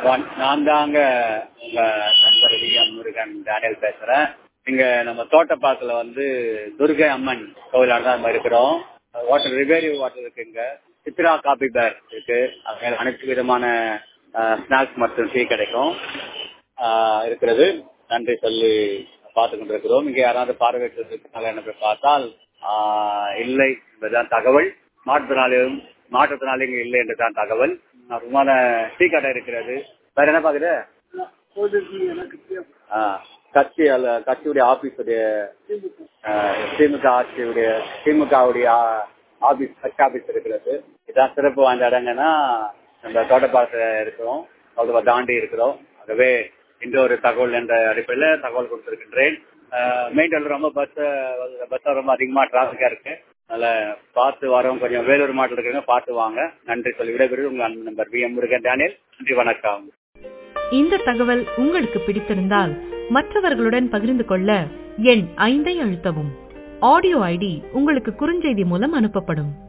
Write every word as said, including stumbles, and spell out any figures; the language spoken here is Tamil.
வண- நான் தாங்க உங்க நண்பர் வி எம் முருகன் டேனியல் பேசுறேன். இங்க நம்ம தோட்டப்பாக்கத்துல வந்து துர்கை அம்மன் கோவிலான தான் நம்ம இருக்கிறோம். வாட்டர் ரிவேரி வாட்டர் இருக்குங்க. சித்ரா காபி பேர் இருக்கு. அங்க அனைத்து விதமான ஸ்நாக்ஸ் மற்றும் டீ கிடைக்கும் ஆஹ் இருக்கிறது. நன்றி சொல்லி பார்த்து கொண்டிருக்கிறோம். இங்க யாராவது பார்வையிட்டிருக்காங்க என்று பார்த்தால் ஆஹ் இல்லை என்பதுதான் தகவல். மாற்றுத்திறனாளியும் மாற்றுத்திறனாளிகள் இல்லை என்றுதான் தகவல். அருமான டீ கடை இருக்கிறது. வேற என்ன பாக்குது? கட்சி அல்ல கட்சியுடைய ஆபீஸுடைய திமுக ஆட்சியுடைய திமுகவுடைய ஆபீஸ் கட்சி ஆபீஸ் இருக்கிறது. இதான் சிறப்பு வாய்ந்த இடங்கன்னா நம்ம தோட்டப்பாக்கத்துல இருக்கிறோம். அவ்வளவு தாண்டி இருக்கிறோம். ஆகவே இந்த ஒரு தகவல் என்ற அடிப்படையில் தகவல் கொடுத்திருக்கின்றேன். மெயின் ரொம்ப பஸ் பஸ் ரொம்ப அதிகமா டிராபிக்கா இருக்கு. அதனால பார்த்து வரோம். கொஞ்சம் வேலூர் மாவட்டத்தில் இருக்கிறவங்க பார்த்து வாங்க. நன்றி சொல்லி விடைபெறுவது உங்க அன்பு number V M Murugan Daniel. நன்றி, வணக்கம். இந்த தகவல் உங்களுக்கு பிடித்திருந்தால் மற்றவர்களுடன் பகிர்ந்து கொள்ள எண் ஐந்தை அழுத்தவும். ஆடியோ ஐடி உங்களுக்கு குறுஞ்செய்தி மூலம் அனுப்பப்படும்.